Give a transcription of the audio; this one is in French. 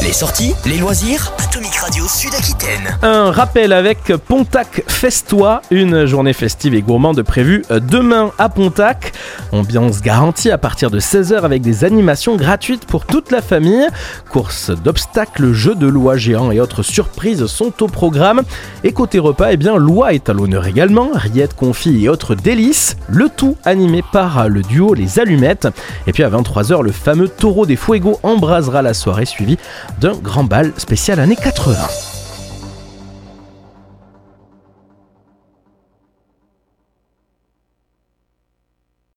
Les sorties, les loisirs, Atomic Radio Sud-Aquitaine. Un rappel avec Pontac Festois, une journée festive et gourmande prévue demain à Pontac. Ambiance garantie à partir de 16h avec des animations gratuites pour toute la famille. Courses d'obstacles, jeux de loi géants et autres surprises sont au programme. Et côté repas, l'oie est à l'honneur également. Rillettes, confits et autres délices. Le tout animé par le duo Les Allumettes. Et puis à 23h, le fameux taureau des Fuego embrasera la soirée suivi d'un grand bal spécial années 80.